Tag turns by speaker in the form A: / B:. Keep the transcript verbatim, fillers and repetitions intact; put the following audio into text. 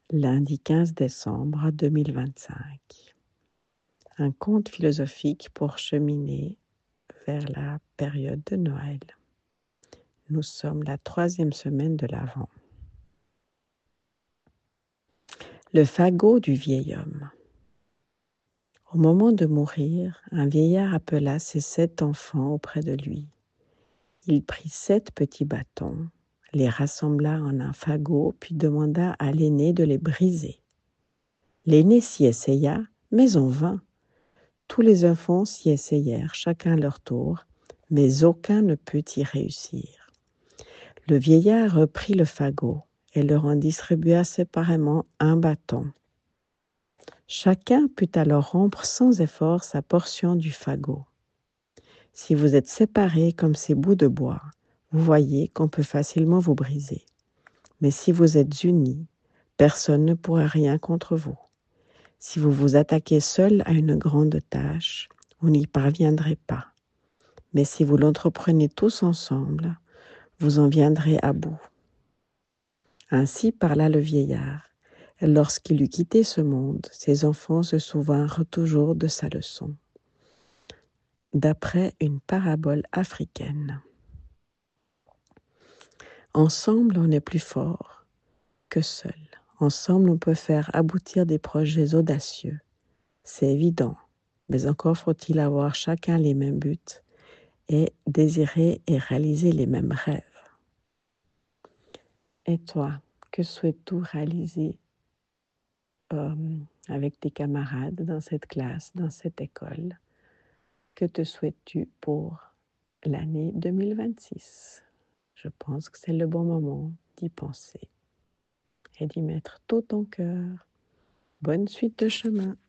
A: Lundi quinze décembre deux mille vingt-cinq. Un conte philosophique pour cheminer vers la période de Noël. Nous sommes la troisième semaine de l'Avent. Le fagot du vieil homme. Au moment de mourir, un vieillard appela ses sept enfants auprès de lui. Il prit sept petits bâtons, les rassembla en un fagot, puis demanda à l'aîné de les briser. L'aîné s'y essaya, mais en vain. Tous les enfants s'y essayèrent, chacun à leur tour, mais aucun ne put y réussir. Le vieillard reprit le fagot et leur en distribua séparément un bâton. Chacun put alors rompre sans effort sa portion du fagot. Si vous êtes séparés comme ces bouts de bois, vous voyez qu'on peut facilement vous briser. Mais si vous êtes unis, personne ne pourra rien contre vous. Si vous vous attaquez seul à une grande tâche, vous n'y parviendrez pas. Mais si vous l'entreprenez tous ensemble, vous en viendrez à bout. Ainsi parla le vieillard. Et lorsqu'il eut quitté ce monde, ses enfants se souvinrent toujours de sa leçon. D'après une parabole africaine. Ensemble, on est plus fort que seul. Ensemble, on peut faire aboutir des projets audacieux. C'est évident, mais encore faut-il avoir chacun les mêmes buts et désirer et réaliser les mêmes rêves. Et toi, que souhaites-tu réaliser euh, avec tes camarades dans cette classe, dans cette école? Que te souhaites-tu pour l'année deux mille vingt-six? Je pense que c'est le bon moment d'y penser et d'y mettre tout ton cœur. Bonne suite de chemin.